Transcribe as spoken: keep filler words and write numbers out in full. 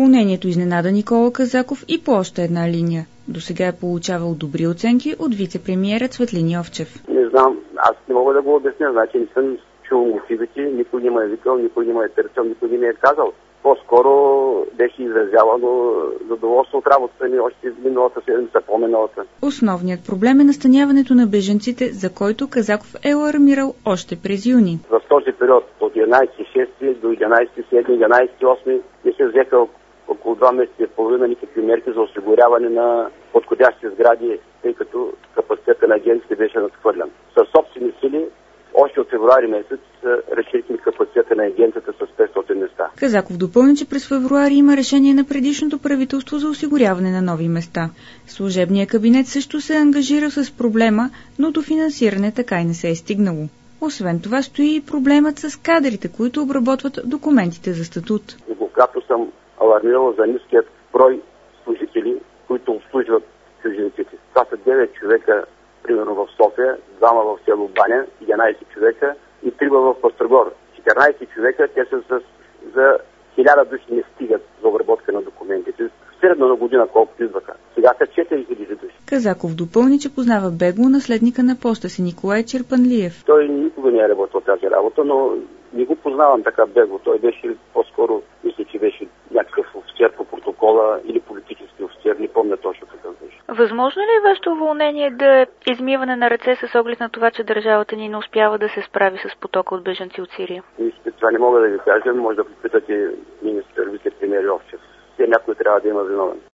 уволнението изненада Никола Казаков и по още една линия. Досега е получавал добри оценки от вице-премиера Цветлин Йовчев. Не знам, аз не мога да го обясня, значи не съм чул мотивите, никой не ме е викал, никой не ме е търсил, никой не ми е казал. По-скоро беше изразявано задоволство от работата ни още миналата седмица, по-миналата. Основният проблем е настаняването на бежанците, за който Казаков е алармирал още през юни. В този период от единайсети шести до единайсети седми, единайсети осми не се взеха около два месеца и половина никакви мерки за осигуряване на подходящи сгради, тъй като капацитета на агенцията беше надхвърлен. Със собствени сили още от февруари месец разширихме капацитета на агенцията с петстотин места. Казаков допълни, че през февруари има решение на предишното правителство за осигуряване на нови места. Служебният кабинет също се е ангажирал с проблема, но до финансиране така и не се е стигнало. Освен това стои и проблемът с кадрите, които обработват документите за статут. Многократно съм алармирал за ниският брой служители, които обслужват чужденците. Това са девет човека, примерно в София, двама в село Баня, единайсет човека и трима в Пъстрогор. четиринайсет човека, те са с, за хиляда души не стигат за обработка на документите. Средно на година колкото идваха. Сега са четири хиляди души. Казаков допълни, че познава бегло наследника на поста си Николай Черпанлиев. Той никога не е работил тази работа, но не го познавам така бегло. Той беше по-скоро, мисля, че беше някакъв офицер по протокола или политически офицер, не помня точно какъв беше. Възможно ли е вашето уволнение да е измиване на ръце с оглед на това, че държавата ни не успява да се справи с потока от бежанци от Сирия? Това не мога да ви кажа, може да попитате министър, вице-премиер Йовчев. Все някой трябва да има виновен.